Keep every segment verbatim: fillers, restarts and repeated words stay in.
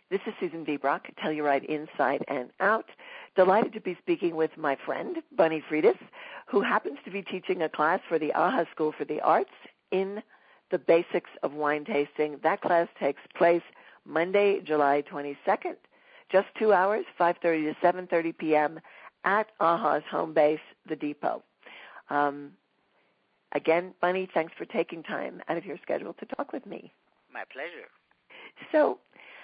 This is Susan V. Brock, Telluride Inside and Out. Delighted to be speaking with my friend, Bunny Freitas, who happens to be teaching a class for the A H A School for the Arts in the basics of wine tasting. That class takes place Monday, July twenty-second, just two hours, five thirty to seven thirty p.m. at A H A's home base, The Depot. Um, again, Bunny, thanks for taking time out of your schedule to talk with me. My pleasure. So,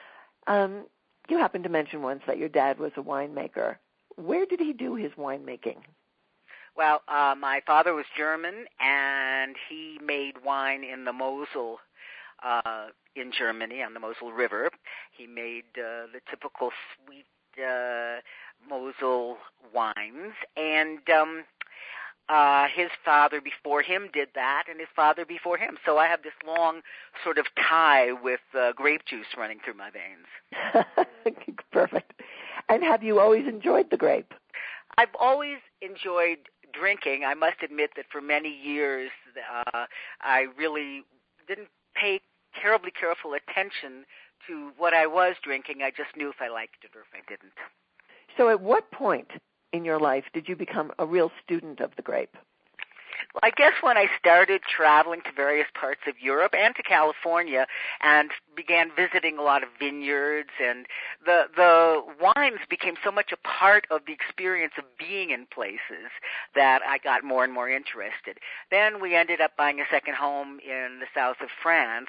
um, you happened to mention once that your dad was a winemaker. Where did he do his winemaking? Well, uh, my father was German, and he made wine in the Mosel uh, in Germany on the Mosel River. He made uh, the typical sweet uh, Mosel wines, and um, uh, his father before him did that, and his father before him. So I have this long sort of tie with uh, grape juice running through my veins. Perfect. And have you always enjoyed the grape? I've always enjoyed drinking. I must admit that for many years uh, I really didn't pay terribly careful attention to what I was drinking. I just knew if I liked it or if I didn't. So at what point in your life did you become a real student of the grape? Well, I guess when I started traveling to various parts of Europe and to California and began visiting a lot of vineyards, and the the wines became so much a part of the experience of being in places that I got more and more interested. Then we ended up buying a second home in the south of France,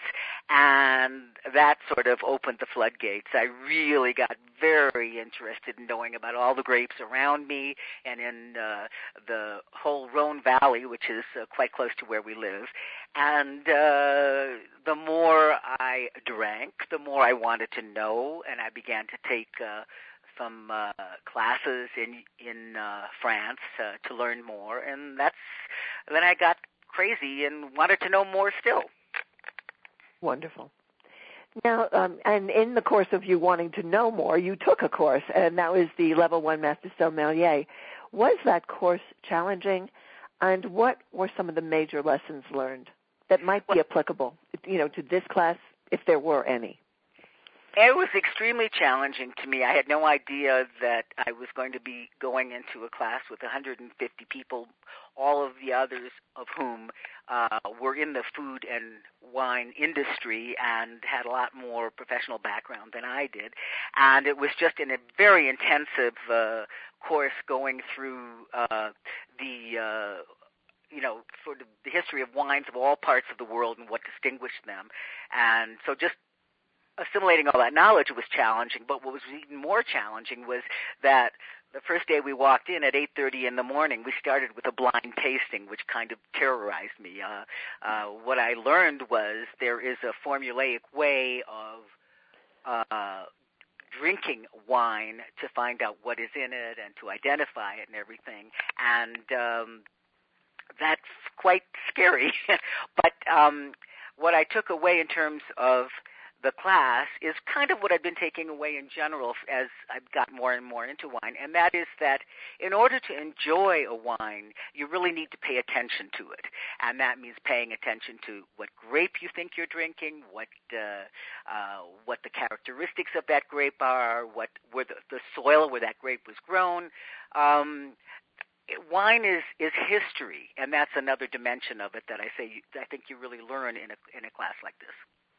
and that sort of opened the floodgates. I really got very interested in knowing about all the grapes around me and in uh, the whole Rhone Valley, which is uh, quite close to where we live. And uh, the more I drank, the more I wanted to know, and I began to take uh, some uh, classes in in uh, France uh, to learn more. And that's then I got crazy and wanted to know more still. Wonderful. Now, um, and in the course of you wanting to know more, you took a course, and that was the Level one Master Sommelier. Was that course challenging, and what were some of the major lessons learned that might be applicable, you know, to this class, if there were any? It was extremely challenging to me. I had no idea that I was going to be going into a class with one hundred fifty people, all of the others of whom uh, were in the food and wine industry and had a lot more professional background than I did. And it was just in a very intensive uh, course going through uh, the uh, you know, sort of the history of wines of all parts of the world and what distinguished them. And so just assimilating all that knowledge was challenging, but what was even more challenging was that the first day we walked in at eight thirty in the morning, we started with a blind tasting, which kind of terrorized me. Uh, uh, what I learned was there is a formulaic way of uh, drinking wine to find out what is in it and to identify it and everything, and um, that's quite scary. But um, what I took away in terms of the class is kind of what I've been taking away in general as I've got more and more into wine, and that is that in order to enjoy a wine, you really need to pay attention to it, and that means paying attention to what grape you think you're drinking, what uh, uh, what the characteristics of that grape are, what where the, the soil where that grape was grown. Um, Wine is, is history, and that's another dimension of it that I say you, I think you really learn in a in a class like this.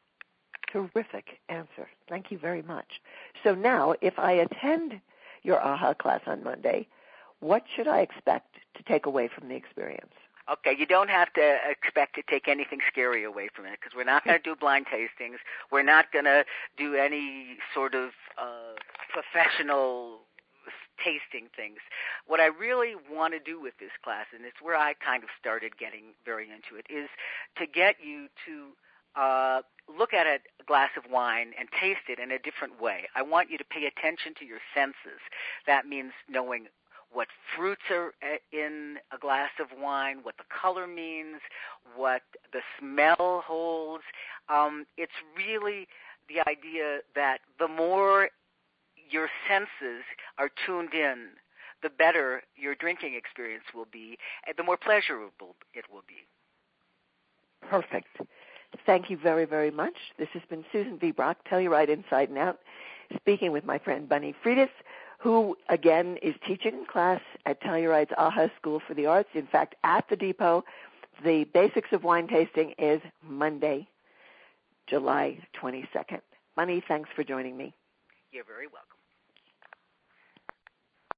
Terrific answer. Thank you very much. So now, if I attend your A H A class on Monday, what should I expect to take away from the experience? Okay, you don't have to expect to take anything scary away from it, because we're not going to do blind tastings. We're not going to do any sort of uh, professional tasting things. What I really want to do with this class, and it's where I kind of started getting very into it, is to get you to uh, look at a glass of wine and taste it in a different way. I want you to pay attention to your senses. That means knowing what fruits are in a glass of wine, what the color means, what the smell holds. Um, it's really the idea that the more your senses are tuned in, the better your drinking experience will be, and the more pleasurable it will be. Perfect. Thank you very, very much. This has been Susan V. Brock, Telluride Inside and Out. speaking with my friend Bunny Freitas, who, again, is teaching class at Telluride's AHA School for the Arts. In fact, at the Depot, the Basics of Wine Tasting is Monday, July twenty-second. Bunny, thanks for joining me. You're very welcome.